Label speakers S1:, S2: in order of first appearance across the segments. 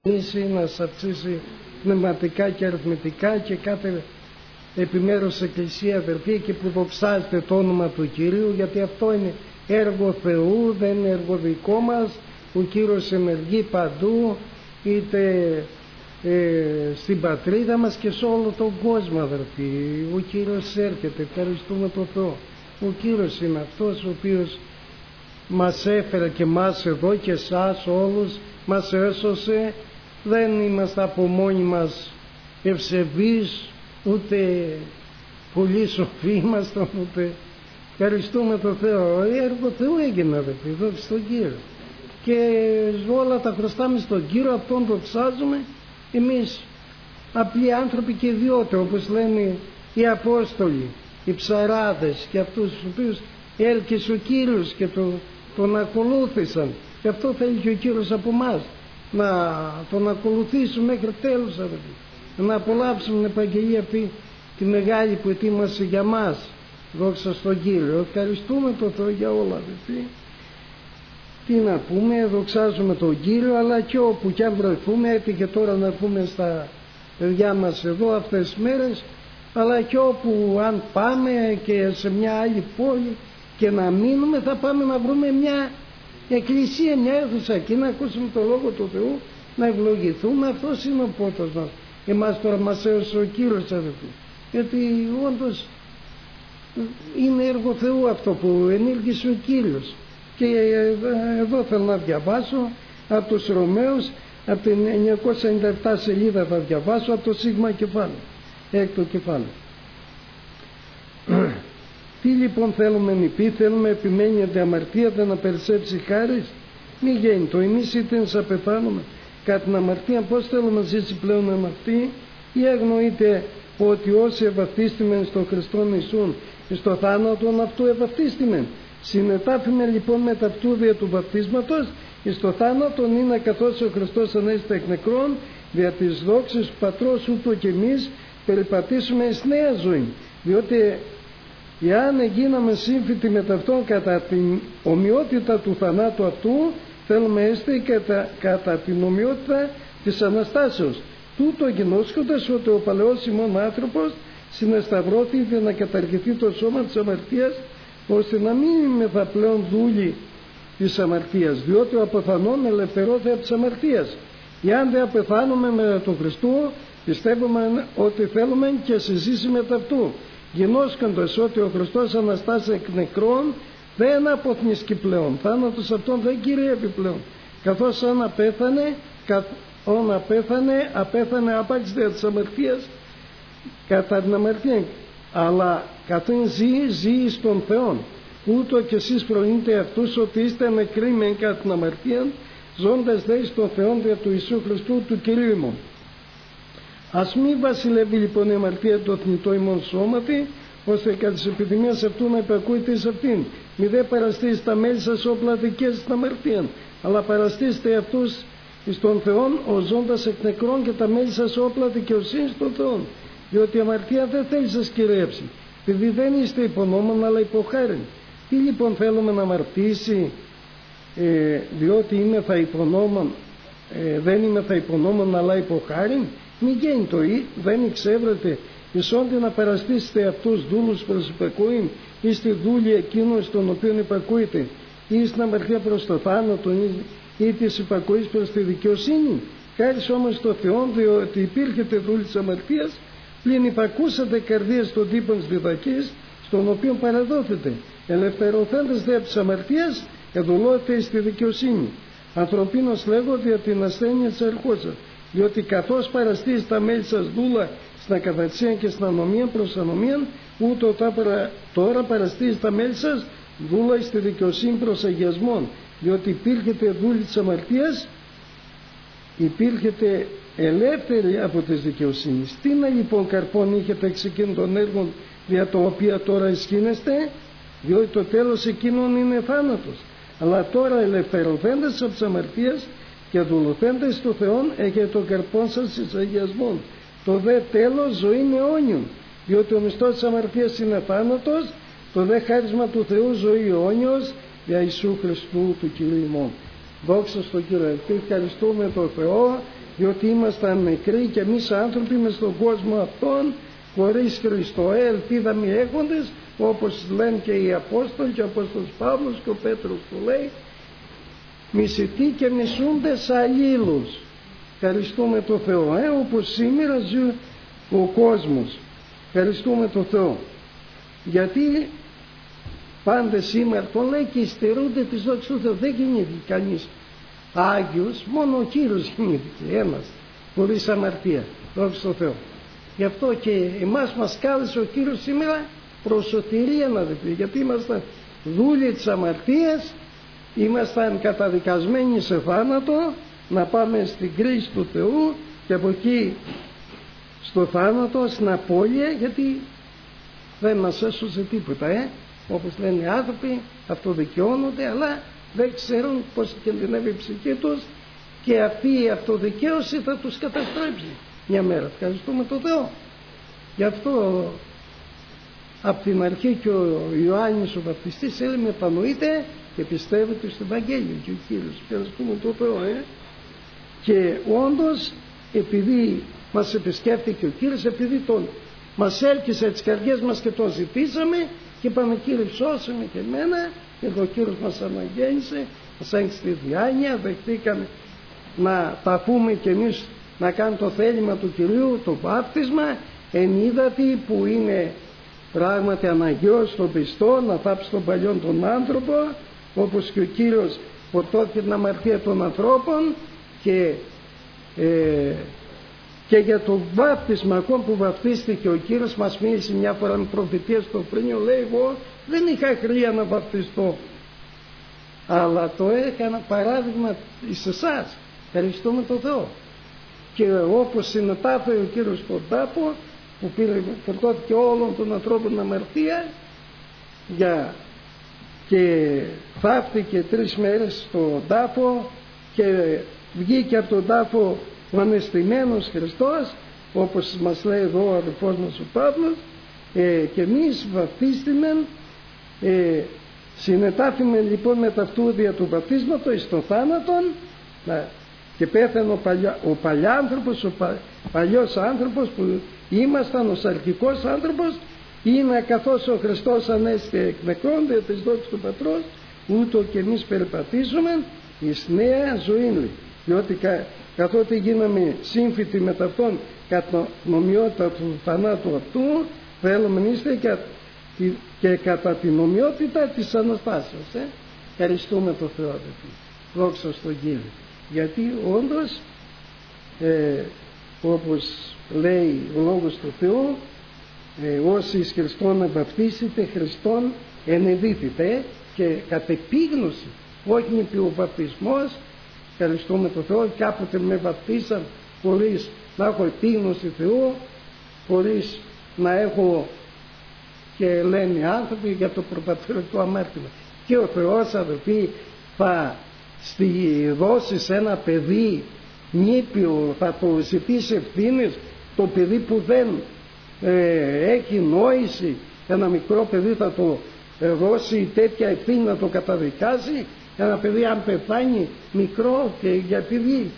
S1: να σας αυξήσει πνευματικά και αριθμητικά, και κάθε επιμέρους εκκλησία, αδερφοί, και που δοξάζεται το όνομα του Κυρίου, γιατί αυτό είναι έργο Θεού, δεν είναι έργο δικό μας. Ο Κύριος ενεργεί παντού, είτε στην πατρίδα μας και σε όλο τον κόσμο, αδερφοί. Ο Κύριος έρχεται, ευχαριστούμε τον Θεό. Ο Κύριος είναι αυτός ο οποίος μας έφερε και μας εδώ και εσάς όλους, μας έσωσε. Δεν είμαστε από μόνοι μας ευσεβείς, ούτε πολύ σοφοί ήμασταν, ούτε. Ευχαριστούμε τον Θεό. Έργο Θεού έγινε, αδερφοί, δόξα στον Κύριο. Και όλα τα χρωστάμε στον Κύριο, αυτόν δοξάζουμε. Εμείς απλοί άνθρωποι και ιδιώτε, όπως λένε οι Απόστολοι, οι ψαράδες, και αυτούς τους οποίους έλκυσε ο Κύριος και τον ακολούθησαν. Και αυτό θέλει και ο Κύριος από εμάς, να τον ακολουθήσουμε μέχρι τέλους, αδελφοί, να απολαύσουμε την επαγγελία αυτή τη μεγάλη που ετοίμασε για μας. Δόξα στον Κύριο. Ευχαριστούμε τον Θεό για όλα, αδελφοί. Τι να πούμε, δοξάζουμε τον Κύριο, αλλά και όπου κι αν βρεθούμε, έτυχε τώρα να πούμε στα παιδιά μας εδώ αυτές τις μέρες, αλλά και όπου αν πάμε και σε μια άλλη πόλη και να μείνουμε, θα πάμε να βρούμε μια εκκλησία, μια αίθουσα εκεί, να ακούσουμε το Λόγο του Θεού, να ευλογηθούμε. Αυτός είναι ο πότος μας. Εμάς τώρα μας έωσε ο Κύριος, αδελφοί, γιατί όντως είναι έργο Θεού αυτό που ενήργησε ο Κύριος. Και εδώ θέλω να διαβάσω από τους Ρωμαίους, από την 997 σελίδα θα διαβάσω, από το Σίγμα κεφάλαιο, έκτο κεφάλαιο. Τι λοιπόν θέλουμε νηπί, θέλουμε επιμένετε αμαρτία, δεν να περισσέψει χάρις? Μη γέννητο, εμείς είτε να πεθάνουμε κατά την αμαρτία, πώς θέλουμε να ζήσει πλέον αμαρτία? Ή αγνοείτε ότι όσοι ευαυτίστημεν στο Χριστόν Ιησούν, στο θάνατον αυτού ευαυτίστημεν? Συνετάφημε λοιπόν με ταυτού δια του βαπτίσματος εις το θάνατον, είναι καθώς ο Χριστός ανέστη εκ νεκρών, δια της δόξης του Πατρός, ούτω και εμείς περιπατήσουμε εις νέα ζωή. Διότι εάν εγίναμε σύμφυτοι με ταυτόν κατά την ομοιότητα του θανάτου αυτού, θέλουμε έστε κατά την ομοιότητα της Αναστάσεως. Τούτο γινώσκοντας ότι ο παλαιός ημών άνθρωπος συνεσταυρώθηκε να καταργηθεί το σώμα της αμαρτίας, ώστε να μην είμαστε πλέον δούλοι της αμαρτίας, διότι ο αποθανών ελευθερώθηκε από της αμαρτίας. Εάν δεν απεθάνουμε με τον Χριστό, πιστεύουμε ότι θέλουμε και συζήσει με ταυτού, γινώσκοντας ότι ο Χριστός αναστάσει εκ νεκρών, δεν αποθνίσκει πλέον, θάνατος αυτόν δεν κυριεύει πλέον, καθώς αν απέθανε άπαξ δια της αμαρτίας κατά την αμαρτία, αλλά καθήν ζει εις τον Θεόν. Ούτω και εσείς προείνετε αυτούς ότι είστε νεκροί μεν κατά την αμαρτία, ζώντας δε εις τον Θεόν δια του Ιησού Χριστού του Κυρίου ημών. Ας μη βασιλεύει λοιπόν η αμαρτία το θνητό ημών σώματι, ώστε κατά της επιδημίας αυτού να υπακούετε εις αυτήν. Μη δε παραστείς τα μέλη σας όπλα δικές στην αμαρτία, αλλά παραστήστε αυτούς εις τον Θεόν, ως ζώντας εκ νεκρών, και τα μέλη σας όπλα δικαιοσύνης στον Θεόν. Διότι η αμαρτία δεν θέλει σας κυριεύσει, επειδή δεν είστε υπονόμων αλλά υποχάριν. Τι λοιπόν θέλουμε να αμαρτήσει, διότι δεν είμαι θα υπονόμων αλλά υποχάριν? Μη γέννητο, δεν εξεύρετε εις όντι να παραστήσετε αυτούς δούλους προς υπακούειν, ή στη δούλη εκείνων στον οποίον υπακούετε, ή στην αμαρτία προς το θάνατο, ή της υπακούης προς τη δικαιοσύνη? Χάρις όμως στο Θεό, διότι υπήρχετε δούλοι της αμαρτίας, πλην υπακούσατε καρδίες των τύπων της διδακής, στον οποίο παραδόθετε. Ελευθερωθέντες δε από της αμαρτίας, εδουλώτε στη δικαιοσύνη. Ανθρωπίνος λέγω δια την ασθένεια της αρχώσας, διότι καθώς παραστείς τα μέλη σας δούλα στην ακαθαρσία και στην ανομία προς ανομία, ούτω τώρα παραστείς τα μέλη σας δούλα στη δικαιοσύνη προς αγιασμόν, διότι υπήρχετε δούλοι της αμαρτίας, υπήρχετε ελεύθεροι από τις δικαιοσύνης. Τι να λοιπόν καρπών είχετε εξ εκείνων των έργων δια το οποία τώρα ισχύνεστε? Διότι το τέλος εκείνων είναι θάνατος. Αλλά τώρα ελευθερωθέντες από τις αμαρτίες και δουλωθέντες στο Θεόν, έχετε τον καρπόν σας εις αγιασμόν. Το δε τέλος ζωή αιώνιον, διότι ο μισθός της αμαρτίας είναι θάνατος, το δε χάρισμα του Θεού ζωή αιώνιος για Ιησού Χριστού του Κυρίου ημών. Δόξα στον Κύριο. Ευχαριστούμε τον Θεό διότι ήμασταν νεκροί και εμείς άνθρωποι μες στον κόσμο αυτόν, χωρίς Χριστό, ελπίδα μη έχοντες, όπως λένε και οι Απόστολοι και ο Απόστολος Παύλος και ο Πέτρος που λέει, μισητοί και μισούντες αλλήλους. Ευχαριστούμε το Θεό, όπως σήμερα ζει ο κόσμος. Ευχαριστούμε το Θεό, γιατί πάντα σήμερα το λέει και υστερούνται της δόξης του Θεού. Δεν γεννήθηκε κανείς Άγιος, μόνο ο Κύριος γεννήθηκε, ένας, χωρίς αμαρτία, δόξα τω Θεώ. Γι' αυτό και εμάς μας κάλεσε ο Κύριος σήμερα προς σωτηρία, αδελφοί, γιατί ήμασταν δούλοι της αμαρτίας, ήμασταν καταδικασμένοι σε θάνατο, να πάμε στην κρίση του Θεού και από εκεί στο θάνατο, στην απώλεια, γιατί δεν μας έσωσε τίποτα, όπως λένε οι άνθρωποι, αυτοδικαιώνονται, αλλά δεν ξέρουν πως κινδυνεύει η ψυχή τους και αυτή η αυτοδικαίωση θα τους καταστρέψει μια μέρα. Ευχαριστούμε τον Θεό. Γι' αυτό από την αρχή και ο Ιωάννης ο Βαπτιστής έλεγε μετανοείτε και πιστεύετε στο Ευαγγέλιο, και ο Κύριος. Ευχαριστούμε τον Θεό. Και όντως, επειδή μας επισκέφθηκε ο Κύριος, επειδή μας έλκυσε τις καρδιές μας και τον ζητήσαμε και είπαμε Κύριε σώσε με και εμένα, και ο Κύριος μας αναγέννησε, μας έγκυσε τη διάνοια, δεχτήκαμε να τα πούμε κι εμείς, να κάνουμε το θέλημα του Κυρίου, το βάπτισμα εν είδατη, που είναι πράγματι αναγκαίο στον πιστό να θάψει τον παλιόν τον άνθρωπο, όπως και ο Κύριος φορτώθηκε την αμαρτία των ανθρώπων. Και για το βάπτισμα, ακόμα που βαπτίστηκε ο Κύριος, μας μίλησε μια φορά με προφητεία στο Πρίνιο, λέει εγώ δεν είχα χρειά να βαπτιστώ, αλλά το έκανα παράδειγμα εις εσάς. Ευχαριστούμε τον Θεό. Και όπως συνετάφερε ο Κύριος στον τάφο, που φορτώθηκε όλων των ανθρώπων την αμαρτία, και θαύτηκε 3 μέρες στον τάφο και βγήκε από τον τάφο ο αναισθημένος Χριστός, όπως μας λέει εδώ ο αδελφός μας ο Παύλος, και εμείς βαπτίστημεν, συνετάφημε λοιπόν με ταυτού δια του βαπτίσματος εις τον θάνατον, και πέθανε ο παλιάνθρωπος, ο παλιός άνθρωπος που ήμασταν, ο σαρκικός άνθρωπος, είναι καθώς ο Χριστός ανέστη εκ νεκρών δια της δόξης του Πατρός, ούτω και εμείς περπατήσουμε εις νέα ζωή, διότι καθότι γίναμε σύμφυτοι με ταυτόν κατά την ομοιότητα του θανάτου αυτού, θέλουμε να είστε και κατά την ομοιότητα της Αναστάσεως. Ευχαριστούμε τον Θεό, αδελφοί. Δόξα στον Κύριο. Γιατί όντως, όπως λέει ο Λόγος του Θεού, όσοι εις Χριστόν βαπτίσετε, Χριστόν ενεδίθητε, και κατ' επίγνωση, όχι είναι ο βαπτισμός. Ευχαριστούμε τον Θεό. Κάποτε με βαπτίσαν χωρίς να έχω επίγνωση Θεού, χωρίς να έχω, και λένε οι άνθρωποι, για το προπατρικό αμάρτημα. Και ο Θεός, αδελφοί, θα δώσει σε ένα παιδί νήπιο, θα το ζητήσει ευθύνες, το παιδί που δεν έχει νόηση, ένα μικρό παιδί θα το δώσει τέτοια ευθύνη να το καταδικάσει. Ένα παιδί αν πεθάνει μικρό και επειδή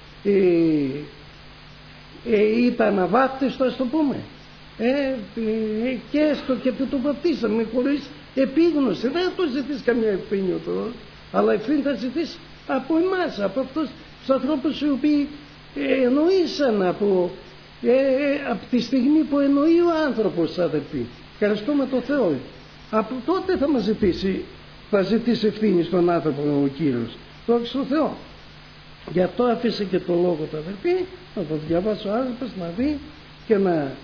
S1: ήταν αβάπτιστο, ας το πούμε, και έστω και που το βαπτίσαμε χωρίς επίγνωση, δεν θα το ζητήσει καμιά ευθύνη τώρα, αλλά ευθύνη θα ζητήσει από εμάς, από αυτούς τους ανθρώπους οι οποίοι εννοήσαν από τη στιγμή που εννοεί ο άνθρωπος, αδελφοί. Ευχαριστούμε τον Θεό. Από τότε θα μας ζητήσει, θα ζητήσει ευθύνη στον άνθρωπο ο Κύριος. Δόξα τω Θεώ. Γι' αυτό άφησε και το λόγο του, αδελφοί, να το διαβάσει ο άνθρωπος, να δει και να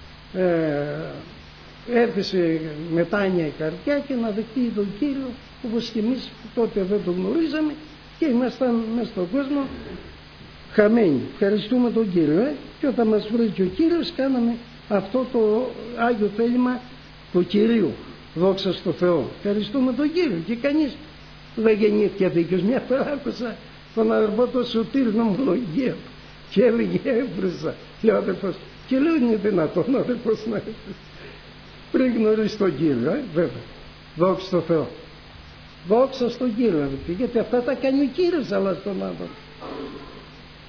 S1: έρθει σε μετάνοια η καρδιά και να δεχτεί τον Κύριο, όπως και εμείς τότε δεν τον γνωρίζαμε και ήμασταν μέσα στον κόσμο χαμένοι. Ευχαριστούμε τον Κύριο. Και όταν μας βρήκε ο Κύριος, κάναμε αυτό το Άγιο θέλημα του Κυρίου. Δόξα στο Θεό. Ευχαριστούμε τον Κύριο. Και κανείς δεν γεννήθηκε δίκαιος. Μια φορά άκουσα τον αδερφό του Σωτήρη νομολογία και έλεγε έβριζα, λέει ο αδερφός, και λέω είναι δυνατόν ο αδερφός να έρθει πριν γνωρίσει τον Κύριο, βέβαια. Δόξα στο Θεό. Δόξα στον Κύριο, γιατί αυτά τα κάνει ο Κύριος, αλλά στον άνθρωπο.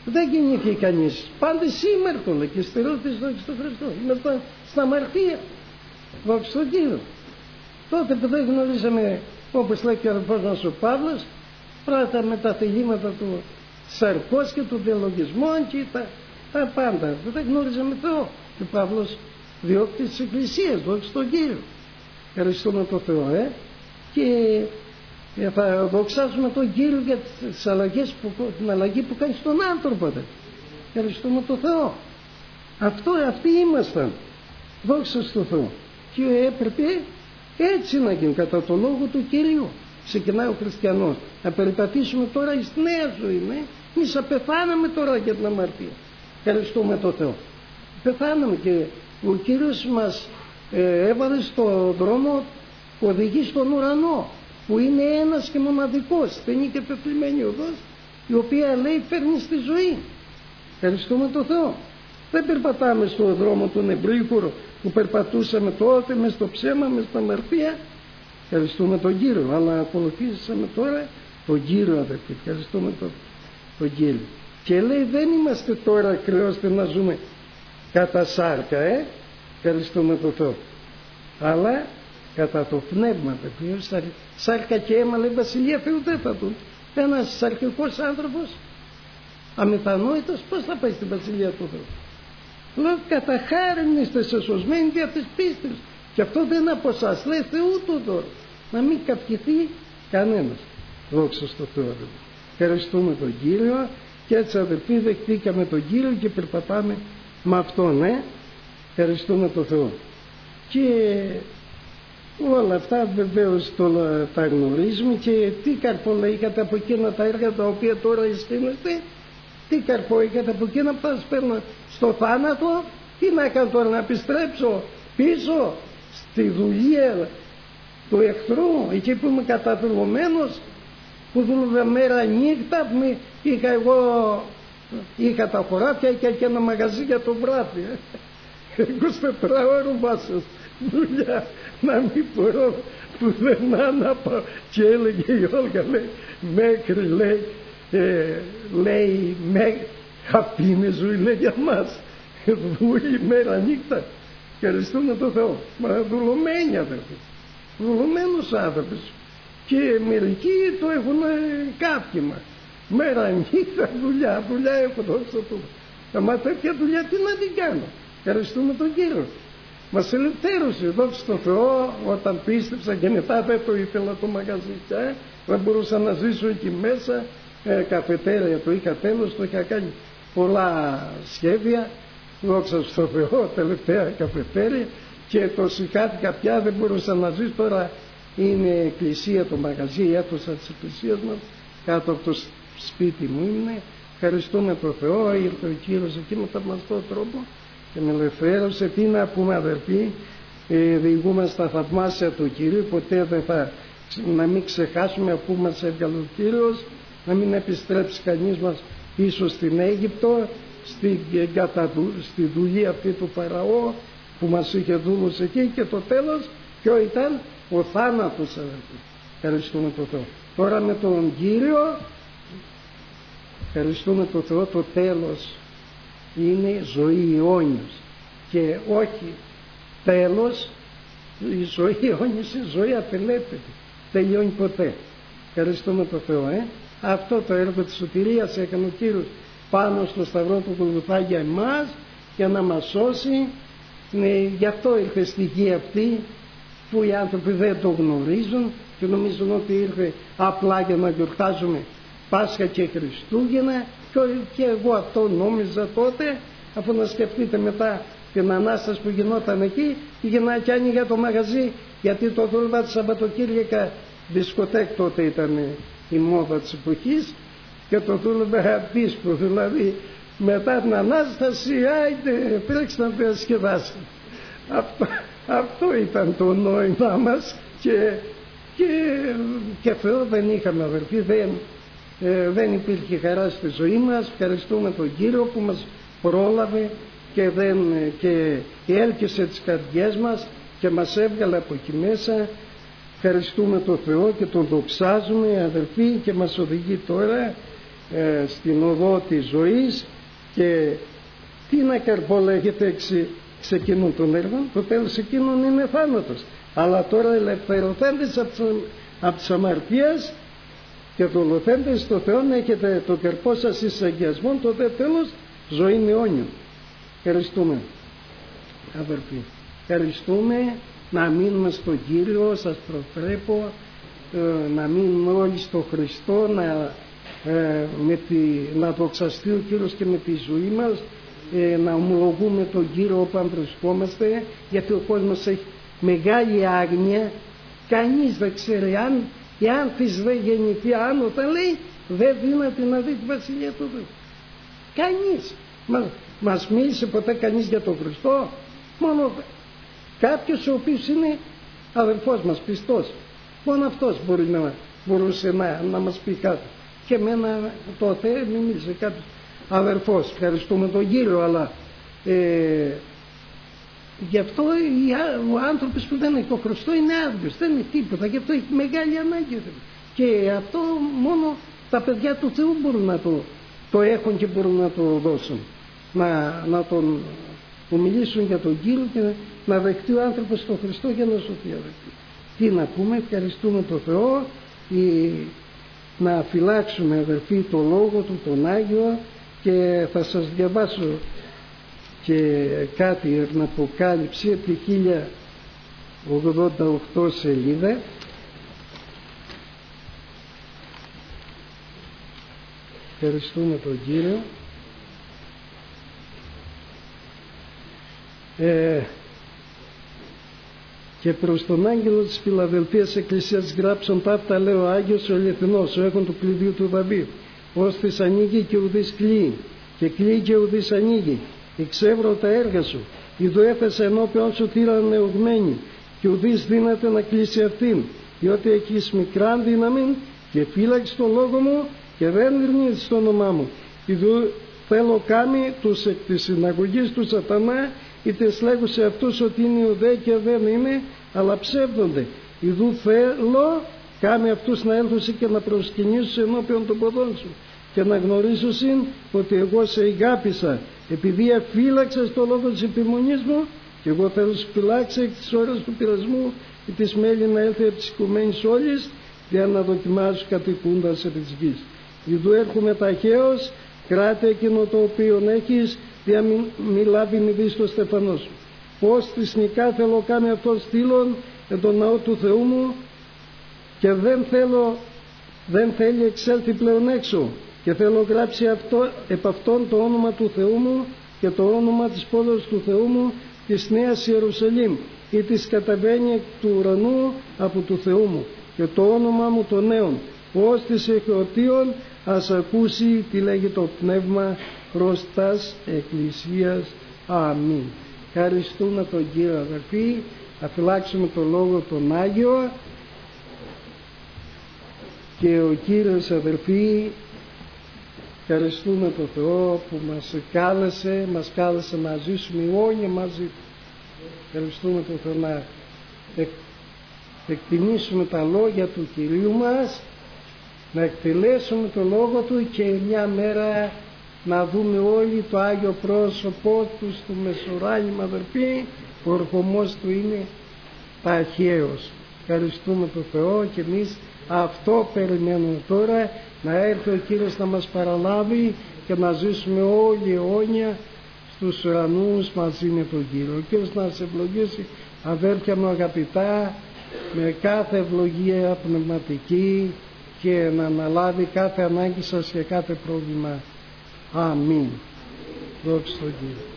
S1: Δεν κινήθηκε κανείς. Πάντε σήμερα το λέει και στερεώτης δόξα στον Χριστό. Είναι στα αμαρτία. Δόξα στον Κύριο. Τότε που δεν γνωρίζαμε, όπως λέει και ο αδελφός μας ο Παύλος, πρώτα με τα θελήματα του σαρκός και του διαλογισμών και τα πάντα. Δεν γνώριζαμε Θεό. Και ο Παύλος διώκτης της Εκκλησίας, δόξα στον Κύριο. Ευχαριστούμε τον Θεό, και θα δοξάσουμε τον Κύριο για τις αλλαγές την αλλαγή που κάνει στον άνθρωπο. Ευχαριστούμε τον Θεό. Αυτοί ήμασταν. Δόξα στον Θεό. Και έπρεπε έτσι να γίνει, κατά το λόγο του Κυρίου. Ξεκινάει ο χριστιανός. Να περιπατήσουμε τώρα στη νέα ζωή. Εμείς πεθάναμε τώρα για την αμαρτία. Ευχαριστούμε τον Θεό. Πεθάναμε και ο Κύριος μας έβαλε στο δρόμο που οδηγεί στον ουρανό, που είναι ένας και μοναδικός, στενή και πεπλημένη οδός, η οποία λέει φέρνει στη ζωή. Ευχαριστούμε τον Θεό. Δεν περπατάμε στον δρόμο του νευρίκουρου που περπατούσαμε τότε μες στο ψέμα, μες στα αμαρτία. Ευχαριστούμε τον Κύριο, αλλά ακολουθήσαμε τώρα τον Κύριο, αδερφοί. Ευχαριστούμε τον Κύριο. Και λέει δεν είμαστε τώρα ακραιώστε να ζούμε κατά σάρκα, ευχαριστούμε τον Θεό, αλλά κατά το πνεύμα, σάρκα και αίμα, λέει βασιλεία Θεού δεν θα δουν. Ένας σαρκικός άνθρωπος αμετανόητος πώς θα πάει στην βασιλεία του Θεού? Λέω κατά χάριν είστε σωσμένοι δια της πίστης, και αυτό δεν είναι από εσάς, λέει Θεού το δώρο, να μην καυχηθεί κανένας. Δόξα στο Θεό. Ευχαριστούμε τον Κύριο. Και έτσι αδελφοί δεχτήκαμε τον Κύριο και περπατάμε με Αυτόν. Ευχαριστούμε τον Θεό. Και όλα αυτά βεβαίως τα γνωρίζουμε. Και τι καρπό είχατε από εκείνα τα έργα τα οποία τώρα εισθήνεστε? Τι καρπό είχατε από εκείνα που θα σας παίρνω στο θάνατο? Τι να κάνω τώρα, να επιστρέψω πίσω στη δουλεία του εχθρού, εκεί που είμαι καταδουλωμένος, που δούλευα μέρα νύχτα, που είχα τα χωράφια, είχα και ένα μαγαζί για το βράδυ, 24 ώρες βάσος δουλειά, να μην μπορώ πουθενά να πάω. Και έλεγε η Όλγα, λέει, μέχρι λέει αυτή είναι ζωή, λέει, για μας, δουλεύει μέρα νύχτα. Ευχαριστούμε τον Θεό. Μα δουλωμένοι αδερφοί, δουλωμένους άνθρωποι, και μερικοί το έχουν κάφημα, μέρα νύχτα δουλειά έχω δόξα του. Μα τέτοια δουλειά τι να την κάνω? Ευχαριστούμε τον Κύριο. Μας ελευθέρωσε, δόξα τω Θεώ. Όταν πίστεψα και μετά δεν το ήθελα το μαγαζί πια, δεν μπορούσα να ζήσω εκεί μέσα. Καφετέρια το είχα τέλος, το είχα κάνει πολλά σχέδια, δόξα στο Θεώ, τελευταία καφετέρια, και το συγχάθηκα πια, δεν μπορούσα να ζήσω. Τώρα είναι εκκλησία το μαγαζί, η αίθουσα της εκκλησίας μας, κάτω από το σπίτι μου είναι. Ευχαριστούμε τον Θεό, ήρθε ο Κύριος εκεί με θαυμαστό τρόπο και με ελευθέρωσε. Τι να πούμε αδερφοί, διηγούμαστε τα θαυμάσια του Κυρίου, ποτέ δεν θα, να μην ξεχάσουμε αφού μας έβγαλε ο Κύριος, να μην επιστρέψει κανείς μας πίσω στην Αίγυπτο, στη δουλεία αυτή του Φαραώ που μας είχε δούλους εκεί, και το τέλος ποιο ήταν? Ο θάνατος, αδερφοί. Ευχαριστούμε τον Θεό. Τώρα με τον Κύριο, ευχαριστούμε τον Θεό, το τέλος είναι ζωή αιώνιος, και όχι τέλος. Η ζωή αιώνιος είναι ζωή ατελέπτη, τελειώνει ποτέ. Ευχαριστούμε τον Θεό. Αυτό το έργο της σωτηρίας έκανε ο Κύριος πάνω στο σταυρό του Γολγοθά για εμάς, για να μας σώσει. Γι' αυτό ήρθε στη γη αυτή, που οι άνθρωποι δεν το γνωρίζουν και νομίζουν ότι ήρθε απλά για να γιορτάζουμε Πάσχα και Χριστούγεννα. Και εγώ αυτό νόμιζα τότε, αφού να σκεφτείτε μετά την Ανάσταση που γινόταν εκεί, πήγαινα και άνοιγα το μαγαζί, γιατί το δούλευα τη Σαββατοκύριακα, δισκοτέκ τότε ήταν η μόδα της εποχής, και το δούλευα δίσκο, δηλαδή μετά την Ανάσταση, άιντε τρέξτε να διασκεδάσετε. Αυτό ήταν το νόημά μας, και Θεό δεν είχαμε αδερφοί, δεν υπήρχε χαρά στη ζωή μας. Ευχαριστούμε τον Κύριο που μας πρόλαβε και έλκυσε τις καρδιές μας και μας έβγαλε από εκεί μέσα. Ευχαριστούμε τον Θεό και τον δοξάζουμε αδερφοί, και μας οδηγεί τώρα στην οδό της ζωής. Και τι να καρπολέχεται σε εκείνον τον έργο? Το τέλος εκείνον είναι θάνατος. Αλλά τώρα ελευθερωθέντες από τις αμαρτίες και δολοθέντες στο Θεό, έχετε το καρπό σας εις αγιασμόν, το δε τέλος ζωή αιώνιον. Ευχαριστούμε αδερφοί, ευχαριστούμε. Να μείνουμε στον Κύριο, σας προτρέπω να μείνουμε όλοι στο Χριστό, να δοξαστεί ο Κύριος και με τη ζωή μας, να ομολογούμε τον Κύριο όπου αν βρισκόμαστε, γιατί ο κόσμος έχει μεγάλη άγνοια. Κανείς δεν ξέρει εάν της δεν γεννηθεί άνω, όταν λέει δεν δύναται να δει τη Βασιλεία του Θεού. Κανείς. Μας μίλησε ποτέ κανείς για τον Χριστό? Μόνο κάποιος ο οποίος είναι αδελφός μας, πιστός. Μόνο αυτός μπορούσε να μας πει κάτι. Και εμένα τότε μην μίλησε κάποιος αδελφός. Ευχαριστούμε τον Κύριο, αλλά γι' αυτό ο άνθρωπος που δεν έχει τον Χριστό είναι άδειος, δεν είναι τίποτα. Γι' αυτό έχει μεγάλη ανάγκη. Και αυτό μόνο τα παιδιά του Θεού μπορούν να το έχουν και μπορούν να το δώσουν. Να τον μιλήσουν για τον Κύριο και να δεχτεί ο άνθρωπος τον Χριστό για να σωθεί. Τι να πούμε? Ευχαριστούμε τον Θεό. Να φυλάξουμε αδερφοί το Λόγο Του, τον Άγιο, και θα σας διαβάσω και κάτι την Αποκάλυψη από τη 1088 σελίδα. Ευχαριστούμε τον Κύριο. Και προς τον άγγελο της Φιλαδελφίας Εκκλησίας γράψον ταύτα λέει ο Άγιος ο Αληθινός, ο έχων του κλειδίου του Δαβίδ, ως της ανοίγει και ουδής κλείει, και κλείει και ουδής ανοίγει. Εξεύρω τα έργα σου, ειδού έθεσα ενώπιον σου θύραν νεωγμένη, και ουδής δύναται να κλείσει αυτήν, διότι έχεις μικράν δύναμη και φύλαξε το λόγο μου και δεν ειρνείς το όνομά μου. Ειδού θέλω κάμει τους εκ της συναγωγής του Σατανά, είτε λέγουσε αυτούς ότι είναι Ιουδαίοι και δεν είναι, αλλά ψεύδονται. Ιδού θέλω κάμε αυτούς να έλθουν και να προσκυνήσουν ενώπιον των ποδών σου και να γνωρίσουν ότι εγώ σε αγάπησα, επειδή αφύλαξες το λόγο της επιμονής μου, και εγώ θέλω σου φυλάξει εκ της ώρας του πειρασμού και της μέλη να έλθει από τις οικουμένης όλης, για να δοκιμάζουν κατοικούντας επί της γης. Ιδού έρχομαι ταχαίως, κράτε εκείνο το οποίο έχεις, για μη λάβει μη δεις το στεφανό σου. Πώς θυσνικά θέλω κάμε αυτό στήλον εν τον ναό του Θεού μου, και δεν θέλει εξέλθει πλέον έξω, και θέλω γράψει επ' αυτόν το όνομα του Θεού μου και το όνομα της πόλης του Θεού μου, της Νέας Ιερουσαλήμ, ή της καταβαίνει εκ του ουρανού από του Θεού μου, και το όνομα μου των νέων, ως της εχεωτίων ας ακούσει τι λέγει το Πνεύμα προς τας Εκκλησίας. Αμήν. Ευχαριστούμε τον Κύριο αδερφοί. Θα φυλάξουμε το Λόγο τον Άγιο, και ο Κύριος αδερφοί, ευχαριστούμε τον Θεό που μας κάλεσε να ζήσουμε αιώνια μαζί. Ευχαριστούμε τον Θεό να εκτιμήσουμε τα λόγια του Κυρίου μας, να εκτελέσουμε το Λόγο Του, και μια μέρα να δούμε όλοι το Άγιο πρόσωπό Του στο μεσοράγγιμα αδερφοί. Ο ερχομός Του είναι ταχαίος. Ευχαριστούμε τον Θεό, και εμείς αυτό περιμένουμε τώρα, να έρθει ο Κύριος να μας παραλάβει και να ζήσουμε όλοι αιώνια στους ουρανούς μαζί με τον Κύριο. Ο Κύριος να σε ευλογήσει αδέρφια μου αγαπητά, με κάθε ευλογία πνευματική, και να αναλάβει κάθε ανάγκη σας και κάθε πρόβλημα. Αμήν. Δόξα τω Κύριο.